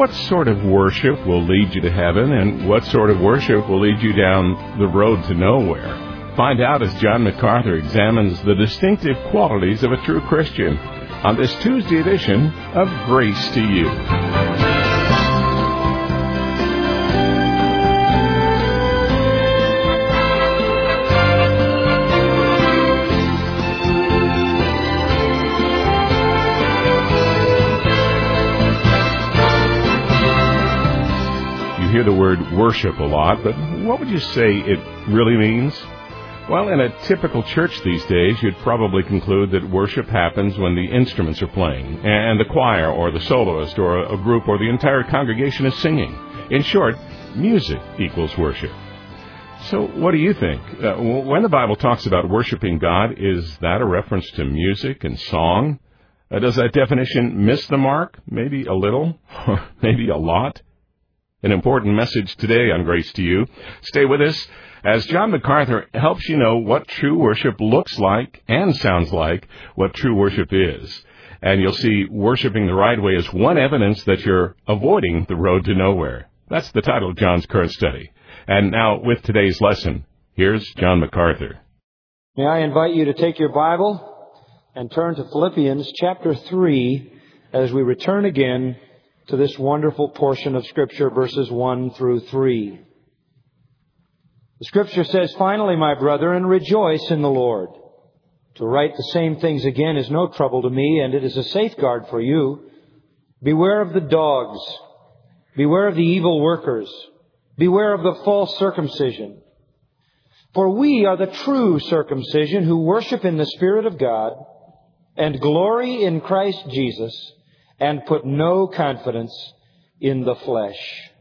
What sort of worship will lead you to heaven, and what sort of worship will lead you down the road to nowhere? Find out as John MacArthur examines the distinctive qualities of a true Christian on this Tuesday edition of Grace to You. You hear the word worship a lot, but what would you say it really means? Well, in a typical church these days, you'd probably conclude that worship happens when the instruments are playing, and the choir or the soloist or a group or the entire congregation is singing. In short, music equals worship. So what do you think? When the Bible talks about worshiping God, is that a reference to music and song? Does that definition miss the mark? Maybe a little, or maybe a lot? An important message today on Grace to You. Stay with us as John MacArthur helps you know what true worship looks like and sounds like, what true worship is. And you'll see worshiping the right way is one evidence that you're avoiding the road to nowhere. That's the title of John's current study. And now, with today's lesson, here's John MacArthur. May I invite you to take your Bible and turn to Philippians chapter 3 as we return again to this wonderful portion of Scripture, verses 1 through 3. The Scripture says, "Finally, my brethren, rejoice in the Lord. To write the same things again is no trouble to me, and it is a safeguard for you. Beware of the dogs. Beware of the evil workers. Beware of the false circumcision. For we are the true circumcision who worship in the Spirit of God and glory in Christ Jesus, and put no confidence in the flesh."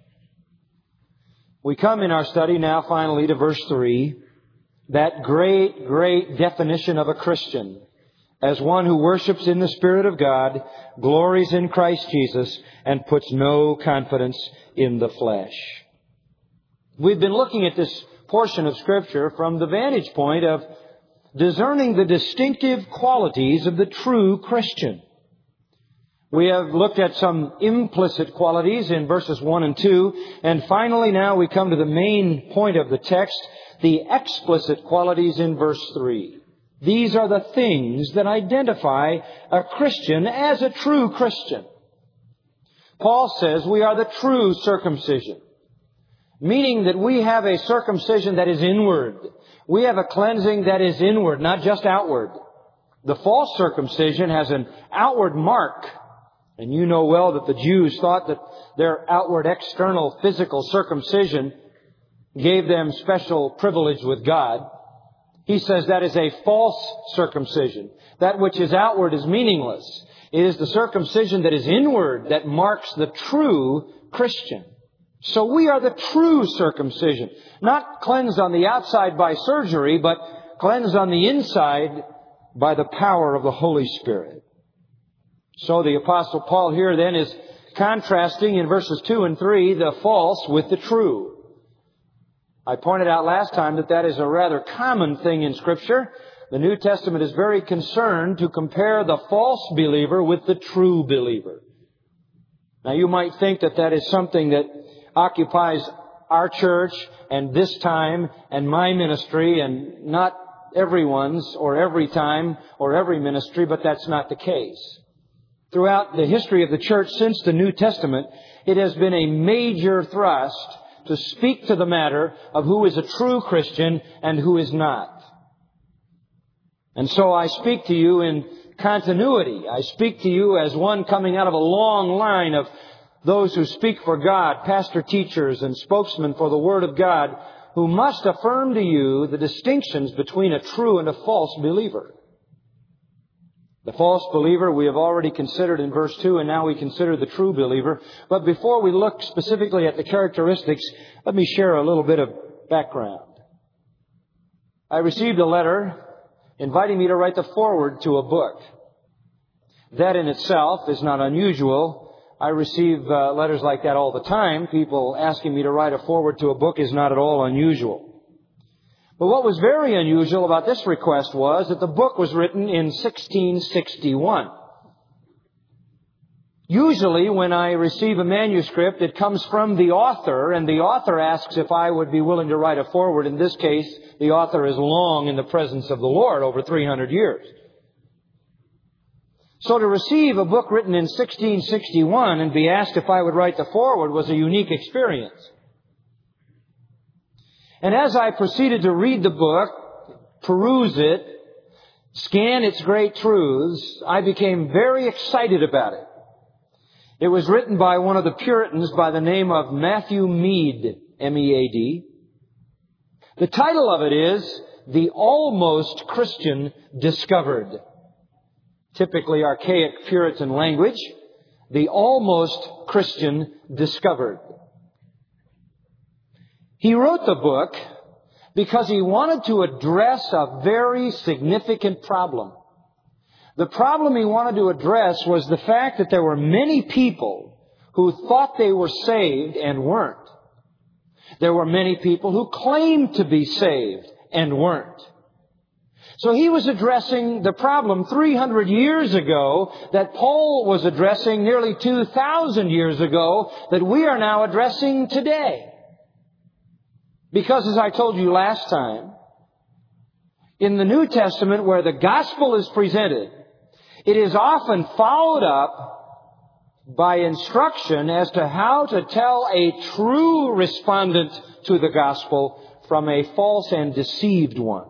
We come in our study now finally to verse 3, that great definition of a Christian as one who worships in the Spirit of God, glories in Christ Jesus, and puts no confidence in the flesh. We've been looking at this portion of Scripture from the vantage point of discerning the distinctive qualities of the true Christian. We have looked at some implicit qualities in verses 1 and 2, and finally now we come to the main point of the text, the explicit qualities in verse 3. These are the things that identify a Christian as a true Christian. Paul says we are the true circumcision, meaning that we have a circumcision that is inward. We have a cleansing that is inward, not just outward. The false circumcision has an outward mark. And you know well that the Jews thought that their outward, external, physical circumcision gave them special privilege with God. He says that is a false circumcision. That which is outward is meaningless. It is the circumcision that is inward that marks the true Christian. So we are the true circumcision. Not cleansed on the outside by surgery, but cleansed on the inside by the power of the Holy Spirit. So the Apostle Paul here then is contrasting in verses 2 and 3 the false with the true. I pointed out last time that is a rather common thing in Scripture. The New Testament is very concerned to compare the false believer with the true believer. Now you might think that is something that occupies our church and this time and my ministry and not everyone's or every time or every ministry, but that's not the case. Throughout the history of the church since the New Testament, it has been a major thrust to speak to the matter of who is a true Christian and who is not. And so I speak to you in continuity. I speak to you as one coming out of a long line of those who speak for God, pastor, teachers, and spokesmen for the Word of God, who must affirm to you the distinctions between a true and a false believer. The false believer we have already considered in verse 2, and now we consider the true believer. But before we look specifically at the characteristics, let me share a little bit of background. I received a letter inviting me to write the foreword to a book. That in itself is not unusual. I receive letters like that all the time. People asking me to write a foreword to a book is not at all unusual. But what was very unusual about this request was that the book was written in 1661. Usually when I receive a manuscript, it comes from the author, and the author asks if I would be willing to write a foreword. In this case, the author is long in the presence of the Lord, over 300 years. So to receive a book written in 1661 and be asked if I would write the foreword was a unique experience. And as I proceeded to read the book, peruse it, scan its great truths, I became very excited about it. It was written by one of the Puritans by the name of Matthew Mead, M-E-A-D. The title of it is The Almost Christian Discovered. Typically archaic Puritan language. The Almost Christian Discovered. He wrote the book because he wanted to address a very significant problem. The problem he wanted to address was the fact that there were many people who thought they were saved and weren't. There were many people who claimed to be saved and weren't. So he was addressing the problem 300 years ago that Paul was addressing nearly 2,000 years ago that we are now addressing today. Because as I told you last time, in the New Testament where the gospel is presented, it is often followed up by instruction as to how to tell a true respondent to the gospel from a false and deceived one.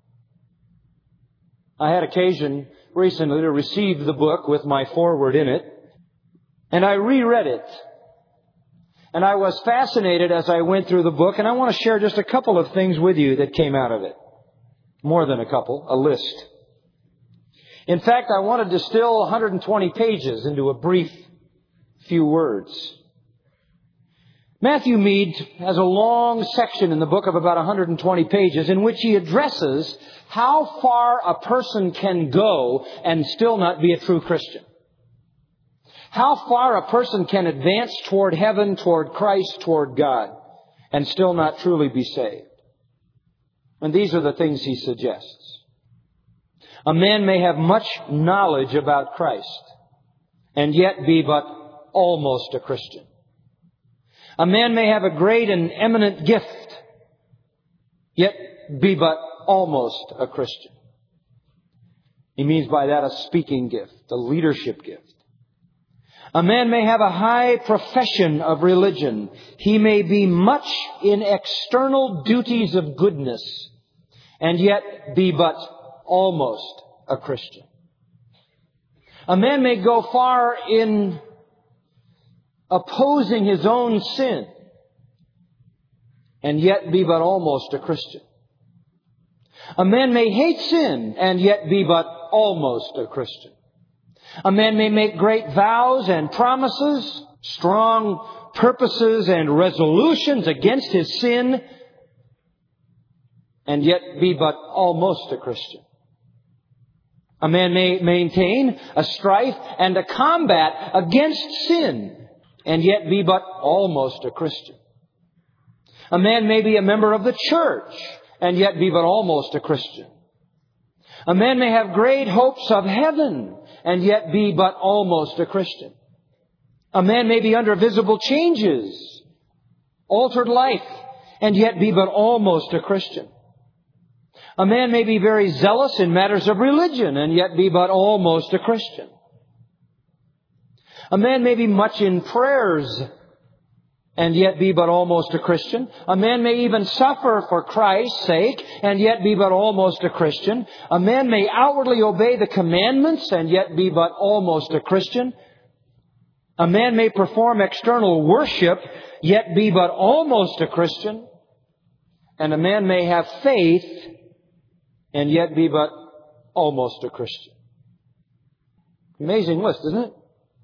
I had occasion recently to receive the book with my foreword in it, and I reread it. And I was fascinated as I went through the book, and I want to share just a couple of things with you that came out of it. More than a couple, a list. In fact, I want to distill 120 pages into a brief few words. Matthew Mead has a long section in the book of about 120 pages in which he addresses how far a person can go and still not be a true Christian. How far a person can advance toward heaven, toward Christ, toward God, and still not truly be saved. And these are the things he suggests. A man may have much knowledge about Christ and yet be but almost a Christian. A man may have a great and eminent gift, yet be but almost a Christian. He means by that a speaking gift, a leadership gift. A man may have a high profession of religion. He may be much in external duties of goodness and yet be but almost a Christian. A man may go far in opposing his own sin and yet be but almost a Christian. A man may hate sin and yet be but almost a Christian. A man may make great vows and promises, strong purposes and resolutions against his sin, and yet be but almost a Christian. A man may maintain a strife and a combat against sin, and yet be but almost a Christian. A man may be a member of the church, and yet be but almost a Christian. A man may have great hopes of heaven, and yet be but almost a Christian. A man may be under visible changes, altered life, and yet be but almost a Christian. A man may be very zealous in matters of religion, and yet be but almost a Christian. A man may be much in prayers, and yet be but almost a Christian. A man may even suffer for Christ's sake, and yet be but almost a Christian. A man may outwardly obey the commandments, and yet be but almost a Christian. A man may perform external worship, yet be but almost a Christian. And a man may have faith, and yet be but almost a Christian. Amazing list, isn't it?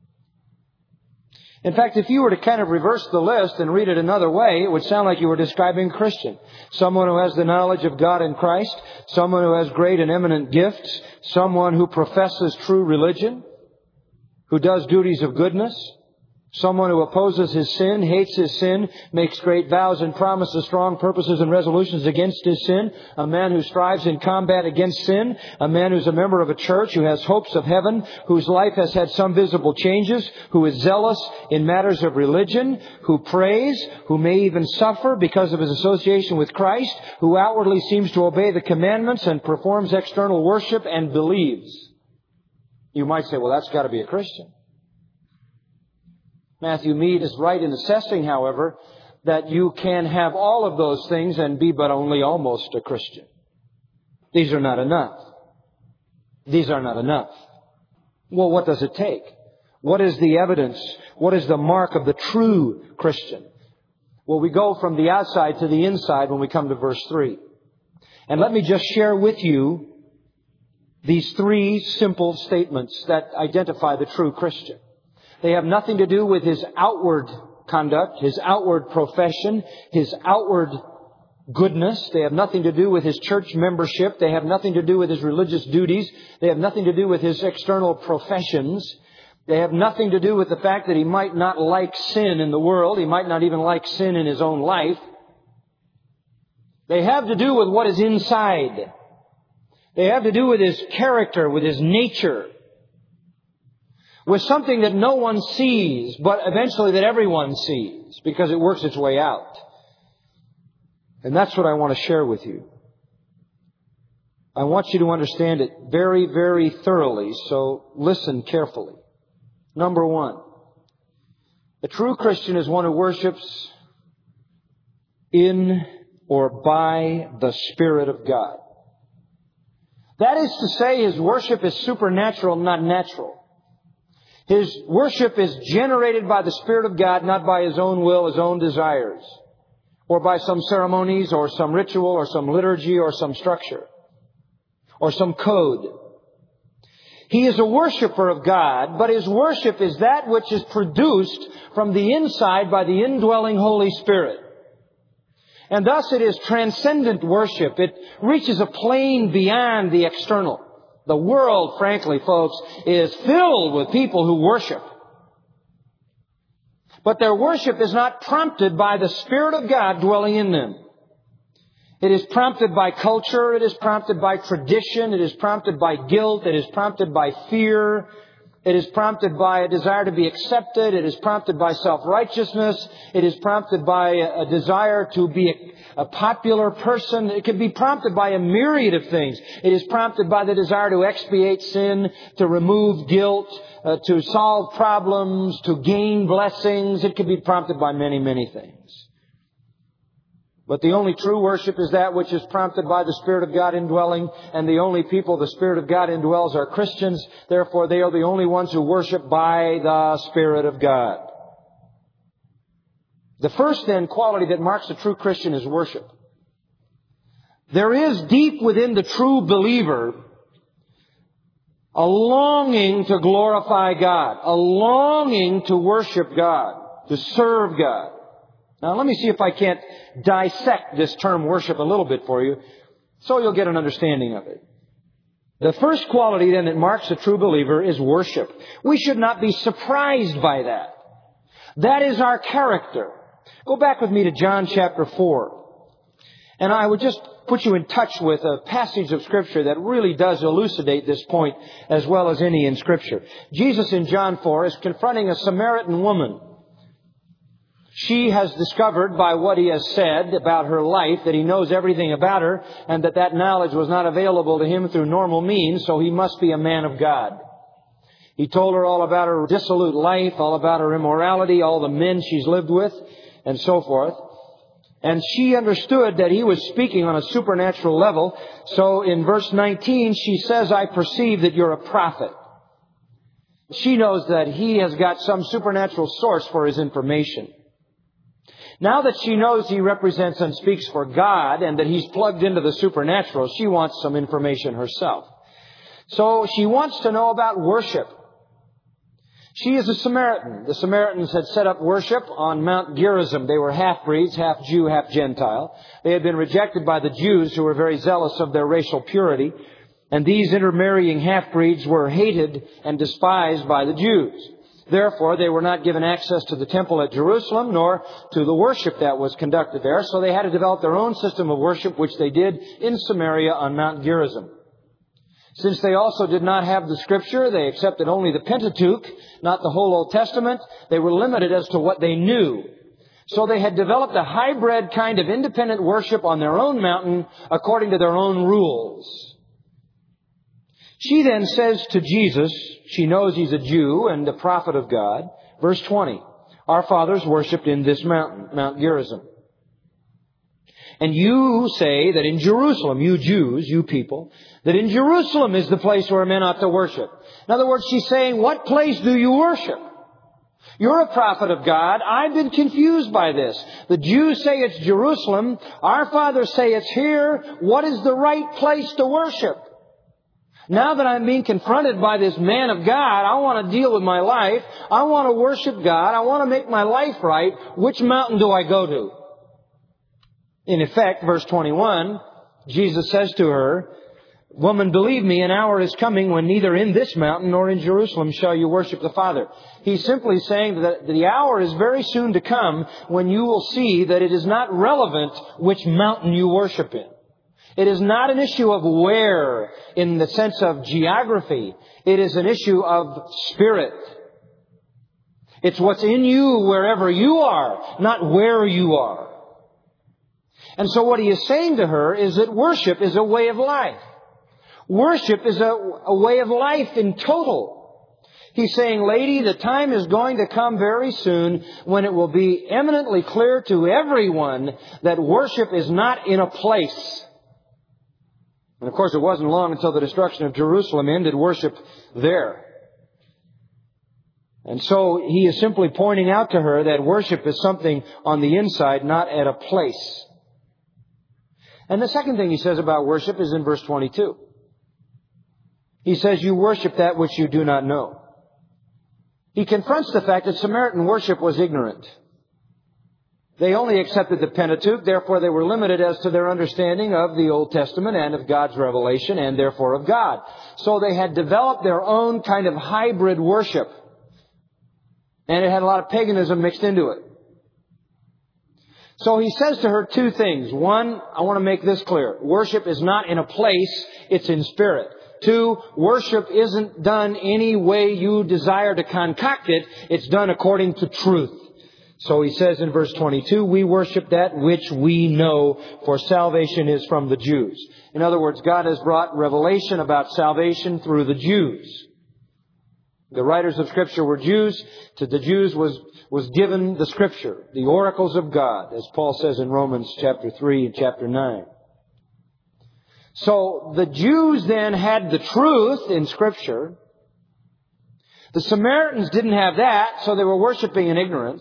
In fact, if you were to kind of reverse the list and read it another way, it would sound like you were describing a Christian. Someone who has the knowledge of God in Christ, someone who has great and eminent gifts, someone who professes true religion, who does duties of goodness, Someone who opposes his sin, hates his sin, makes great vows and promises strong purposes and resolutions against his sin. A man who strives in combat against sin. A man who's a member of a church, who has hopes of heaven, whose life has had some visible changes, who is zealous in matters of religion, who prays, who may even suffer because of his association with Christ, who outwardly seems to obey the commandments and performs external worship and believes. You might say, well, that's got to be a Christian. Matthew Mead is right in assessing, however, that you can have all of those things and be but only almost a Christian. These are not enough. These are not enough. Well, what does it take? What is the evidence? What is the mark of the true Christian? Well, we go from the outside to the inside when we come to verse 3. And let me just share with you these three simple statements that identify the true Christian. They have nothing to do with his outward conduct, his outward profession, his outward goodness. They have nothing to do with his church membership. They have nothing to do with his religious duties. They have nothing to do with his external professions. They have nothing to do with the fact that he might not like sin in the world. He might not even like sin in his own life. They have to do with what is inside. They have to do with his character, with his nature, with something that no one sees, but eventually that everyone sees, because it works its way out. And that's what I want to share with you. I want you to understand it very, very thoroughly, so listen carefully. Number one, a true Christian is one who worships in or by the Spirit of God. That is to say, his worship is supernatural, not natural. His worship is generated by the Spirit of God, not by his own will, his own desires, or by some ceremonies, or some ritual, or some liturgy, or some structure, or some code. He is a worshiper of God, but his worship is that which is produced from the inside by the indwelling Holy Spirit. And thus it is transcendent worship. It reaches a plane beyond the external. The world, frankly, folks, is filled with people who worship. But their worship is not prompted by the Spirit of God dwelling in them. It is prompted by culture. It is prompted by tradition. It is prompted by guilt. It is prompted by fear. It is prompted by a desire to be accepted. It is prompted by self-righteousness. It is prompted by a desire to be a popular person. It can be prompted by a myriad of things. It is prompted by the desire to expiate sin, to remove guilt, to solve problems, to gain blessings. It can be prompted by many, many things. But the only true worship is that which is prompted by the Spirit of God indwelling, and the only people the Spirit of God indwells are Christians. Therefore, they are the only ones who worship by the Spirit of God. The first, then, quality that marks a true Christian is worship. There is deep within the true believer a longing to glorify God, a longing to worship God, to serve God. Now, let me see if I can't dissect this term worship a little bit for you, so you'll get an understanding of it. The first quality, then, that marks a true believer is worship. We should not be surprised by that. That is our character. Go back with me to John chapter 4. And I would just put you in touch with a passage of Scripture that really does elucidate this point as well as any in Scripture. Jesus in John 4 is confronting a Samaritan woman. She has discovered by what he has said about her life that he knows everything about her, and that knowledge was not available to him through normal means, so he must be a man of God. He told her all about her dissolute life, all about her immorality, all the men she's lived with, and so forth. And she understood that he was speaking on a supernatural level. So in verse 19, she says, I perceive that you're a prophet. She knows that he has got some supernatural source for his information. Now that she knows he represents and speaks for God and that he's plugged into the supernatural, she wants some information herself. So she wants to know about worship. She is a Samaritan. The Samaritans had set up worship on Mount Gerizim. They were half-breeds, half Jew, half Gentile. They had been rejected by the Jews, who were very zealous of their racial purity. And these intermarrying half-breeds were hated and despised by the Jews. Therefore, they were not given access to the temple at Jerusalem, nor to the worship that was conducted there. So they had to develop their own system of worship, which they did in Samaria on Mount Gerizim. Since they also did not have the Scripture, they accepted only the Pentateuch, not the whole Old Testament. They were limited as to what they knew. So they had developed a hybrid kind of independent worship on their own mountain according to their own rules. She then says to Jesus, she knows he's a Jew and a prophet of God, verse 20, our fathers worshipped in this mountain, Mount Gerizim. And you say that in Jerusalem, you Jews, you people, that in Jerusalem is the place where men ought to worship. In other words, she's saying, what place do you worship? You're a prophet of God. I've been confused by this. The Jews say it's Jerusalem. Our fathers say it's here. What is the right place to worship? Now that I'm being confronted by this man of God, I want to deal with my life. I want to worship God. I want to make my life right. Which mountain do I go to? In effect, verse 21, Jesus says to her, woman, believe me, an hour is coming when neither in this mountain nor in Jerusalem shall you worship the Father. He's simply saying that the hour is very soon to come when you will see that it is not relevant which mountain you worship in. It is not an issue of where in the sense of geography. It is an issue of spirit. It's what's in you wherever you are, not where you are. And so what he is saying to her is that worship is a way of life. Worship is a way of life in total. He's saying, lady, the time is going to come very soon when it will be eminently clear to everyone that worship is not in a place. And of course, it wasn't long until the destruction of Jerusalem ended worship there. And so he is simply pointing out to her that worship is something on the inside, not at a place. And the second thing he says about worship is in verse 22. He says, you worship that which you do not know. He confronts the fact that Samaritan worship was ignorant. They only accepted the Pentateuch, therefore they were limited as to their understanding of the Old Testament and of God's revelation and therefore of God. So they had developed their own kind of hybrid worship. And it had a lot of paganism mixed into it. So he says to her two things. One, I want to make this clear. Worship is not in a place, it's in spirit. Two, worship isn't done any way you desire to concoct it. It's done according to truth. So he says in verse 22, we worship that which we know, for salvation is from the Jews. In other words, God has brought revelation about salvation through the Jews. The writers of Scripture were Jews. To the Jews was given the Scripture, the oracles of God, as Paul says in Romans chapter 3 and chapter 9. So the Jews then had the truth in Scripture. The Samaritans didn't have that, so they were worshiping in ignorance.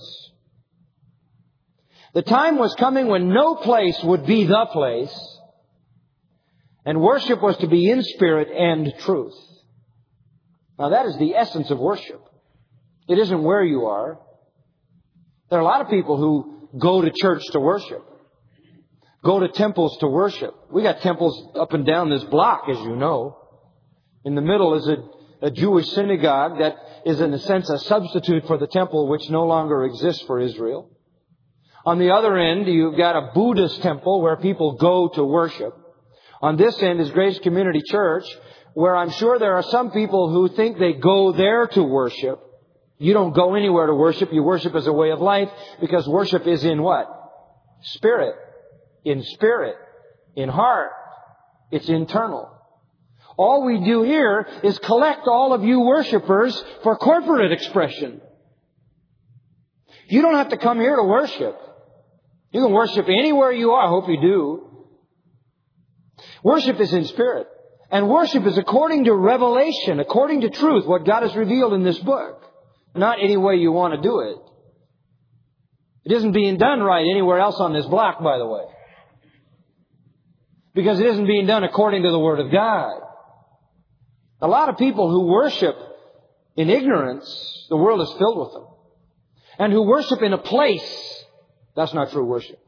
The time was coming when no place would be the place, and worship was to be in spirit and truth. Now that is the essence of worship. It isn't where you are. There are a lot of people who go to church to worship, go to temples to worship. We got temples up and down this block, as you know. In the middle is a Jewish synagogue that is in a sense a substitute for the temple which no longer exists for Israel. On the other end, you've got a Buddhist temple where people go to worship. On this end is Grace Community Church, where I'm sure there are some people who think they go there to worship. You don't go anywhere to worship. You worship as a way of life, because worship is in what? Spirit. In spirit. In heart. It's internal. All we do here is collect all of you worshipers for corporate expression. You don't have to come here to worship. You can worship anywhere you are. I hope you do. Worship is in spirit. And worship is according to revelation, according to truth, what God has revealed in this book. Not any way you want to do it. It isn't being done right anywhere else on this block, by the way. Because it isn't being done according to the Word of God. A lot of people who worship in ignorance, the world is filled with them. And who worship in a place, that's not true worship.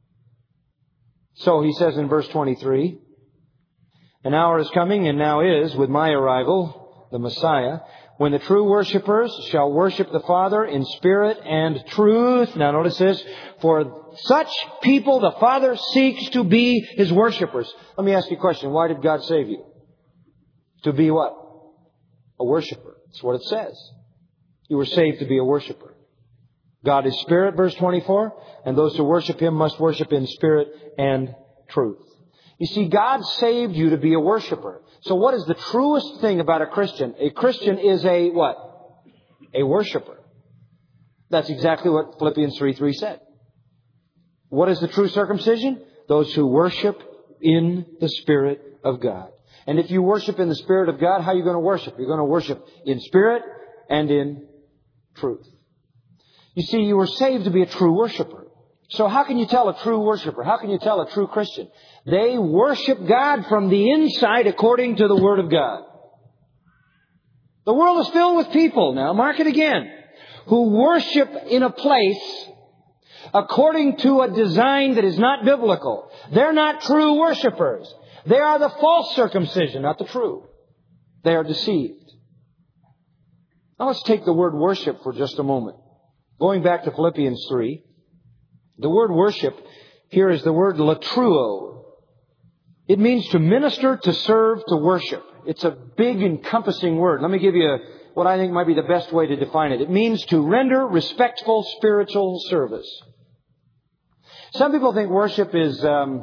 So he says in verse 23, an hour is coming and now is, with my arrival, the Messiah, when the true worshipers shall worship the Father in spirit and truth. Now notice this. For such people the Father seeks to be His worshipers. Let me ask you a question. Why did God save you? To be what? A worshiper. That's what it says. You were saved to be a worshiper. God is spirit, verse 24, and those who worship Him must worship in spirit and truth. You see, God saved you to be a worshiper. So what is the truest thing about a Christian? A Christian is a what? A worshiper. That's exactly what Philippians 3:3 said. What is the true circumcision? Those who worship in the Spirit of God. And if you worship in the Spirit of God, how are you going to worship? You're going to worship in spirit and in truth. You see, you were saved to be a true worshiper. So how can you tell a true worshiper? How can you tell a true Christian? They worship God from the inside according to the Word of God. The world is filled with people, now mark it again, who worship in a place according to a design that is not biblical. They're not true worshipers. They are the false circumcision, not the true. They are deceived. Now let's take the word worship for just a moment. Going back to Philippians 3, the word worship here is the word latruo. It means to minister, to serve, to worship. It's a big encompassing word. Let me give you what I think might be the best way to define it. It means to render respectful spiritual service. Some people think worship is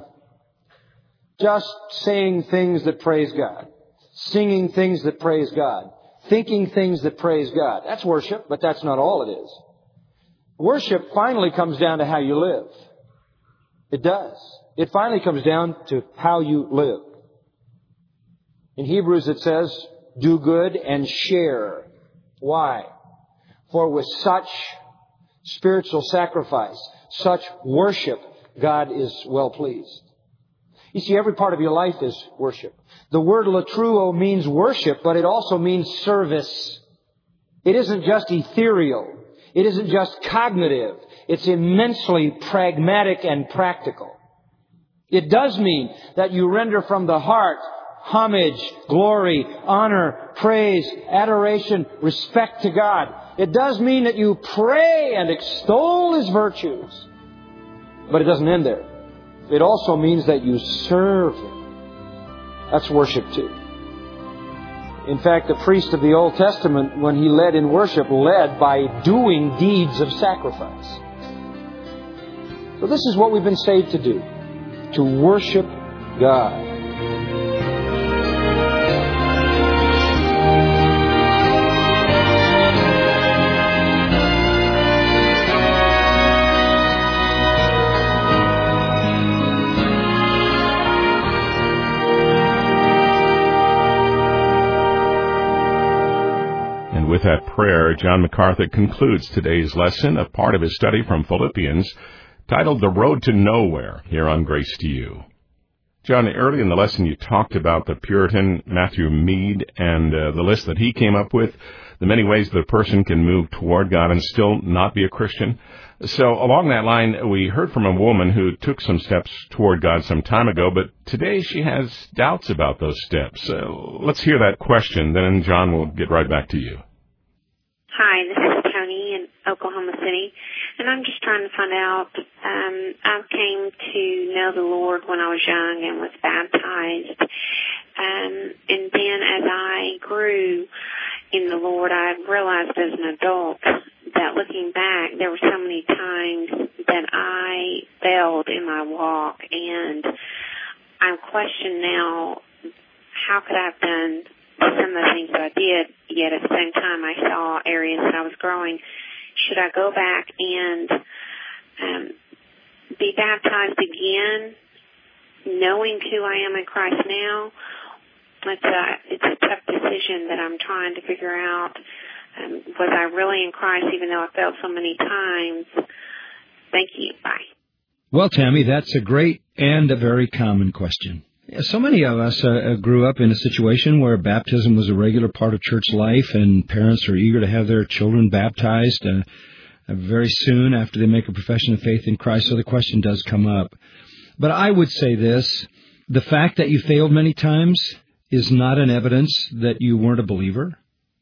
just saying things that praise God, singing things that praise God, thinking things that praise God. That's worship, but that's not all it is. Worship finally comes down to how you live. It does. It finally comes down to how you live. In Hebrews it says, do good and share. Why? For with such spiritual sacrifice, such worship, God is well pleased. You see, every part of your life is worship. The word latruo means worship, but it also means service. It isn't just ethereal. It isn't just cognitive. It's immensely pragmatic and practical. It does mean that you render from the heart homage, glory, honor, praise, adoration, respect to God. It does mean that you pray and extol His virtues. But it doesn't end there. It also means that you serve Him. That's worship too. In fact, the priest of the Old Testament, when he led in worship, led by doing deeds of sacrifice. So this is what we've been saved to do. To worship God. With that prayer, John MacArthur concludes today's lesson, a part of his study from Philippians, titled The Road to Nowhere, here on Grace to You. John, early in the lesson you talked about the Puritan Matthew Mead and the list that he came up with, the many ways that a person can move toward God and still not be a Christian. So along that line, we heard from a woman who took some steps toward God some time ago, but today she has doubts about those steps. Let's hear that question, then John will get right back to you. Hi, this is Tony in Oklahoma City, and I'm just trying to find out. I came to know the Lord when I was young and was baptized, and then as I grew in the Lord, I realized as an adult that looking back, there were so many times that I failed in my walk, and I'm questioning now, how could I have done some of the things that I did, yet at the same time I saw areas that I was growing. Should I go back and be baptized again, knowing who I am in Christ now? It's a tough decision that I'm trying to figure out. Was I really in Christ even though I failed so many times? Thank you. Bye. Well, Tammy, that's a great and a very common question. So many of us grew up in a situation where baptism was a regular part of church life, and parents are eager to have their children baptized very soon after they make a profession of faith in Christ, so the question does come up. But I would say this, the fact that you failed many times is not an evidence that you weren't a believer.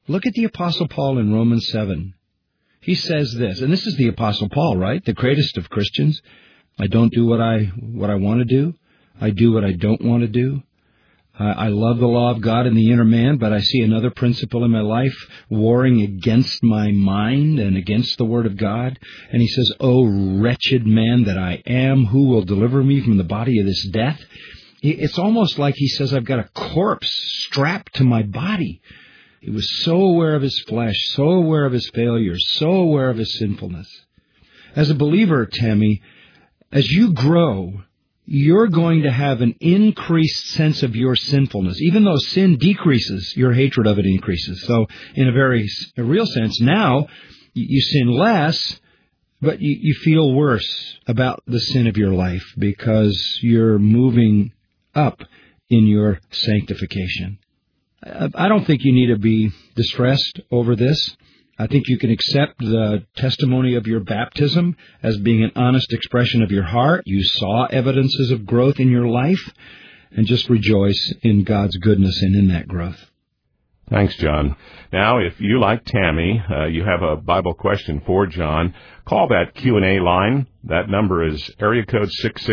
Look at the Apostle Paul in Romans 7. He says this, and this is the Apostle Paul, right? The greatest of Christians. I don't do what I want to do. I do what I don't want to do. I love the law of God in the inner man, but I see another principle in my life warring against my mind and against the Word of God. And he says, "Oh, wretched man that I am, who will deliver me from the body of this death?" It's almost like he says, I've got a corpse strapped to my body. He was so aware of his flesh, so aware of his failures, so aware of his sinfulness. As a believer, Tammy, as you grow, you're going to have an increased sense of your sinfulness. Even though sin decreases, your hatred of it increases. So in a real sense, now you sin less, but you feel worse about the sin of your life because you're moving up in your sanctification. I don't think you need to be distressed over this. I think you can accept the testimony of your baptism as being an honest expression of your heart. You saw evidences of growth in your life, and just rejoice in God's goodness and in that growth. Thanks, John. Now, if you, like Tammy, you have a Bible question for John, call that Q&A line. That number is area code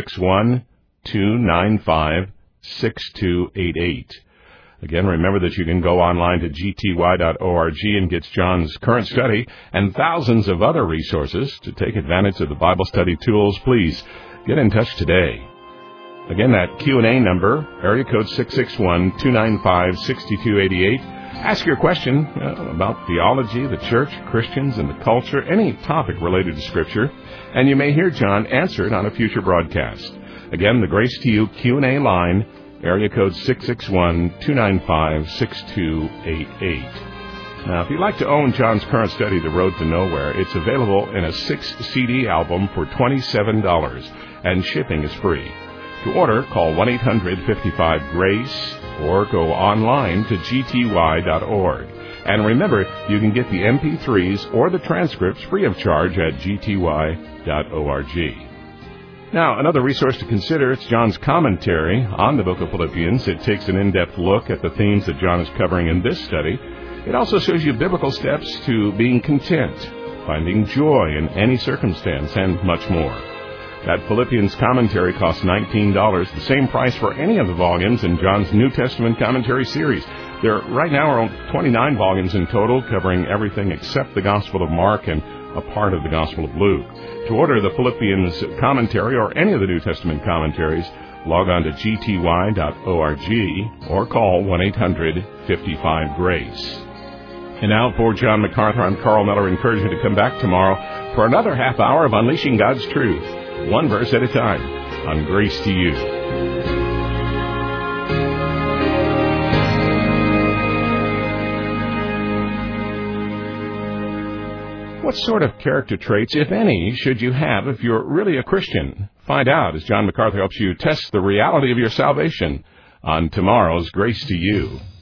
661-295-6288. Again, remember that you can go online to gty.org and get John's current study and thousands of other resources to take advantage of the Bible study tools. Please get in touch today. Again, that Q&A number, area code 661-295-6288. Ask your question about theology, the church, Christians, and the culture, any topic related to Scripture, and you may hear John answer it on a future broadcast. Again, the Grace to You Q&A line, area code 661-295-6288. Now, if you'd like to own John's current study, The Road to Nowhere, it's available in a 6-CD album for $27, and shipping is free. To order, call 1-800-55-GRACE or go online to gty.org. And remember, you can get the MP3s or the transcripts free of charge at gty.org. Now, another resource to consider, it's John's commentary on the book of Philippians. It takes an in-depth look at the themes that John is covering in this study. It also shows you biblical steps to being content, finding joy in any circumstance, and much more. That Philippians commentary costs $19, the same price for any of the volumes in John's New Testament commentary series. There right now are 29 volumes in total, covering everything except the Gospel of Mark and a part of the Gospel of Luke. To order the Philippians commentary or any of the New Testament commentaries, log on to gty.org or call 1-800-55-GRACE. And now for John MacArthur, I'm Carl Miller, encouraging you to come back tomorrow for another half hour of Unleashing God's Truth, one verse at a time, on Grace to You. What sort of character traits, if any, should you have if you're really a Christian? Find out as John MacArthur helps you test the reality of your salvation on tomorrow's Grace to You.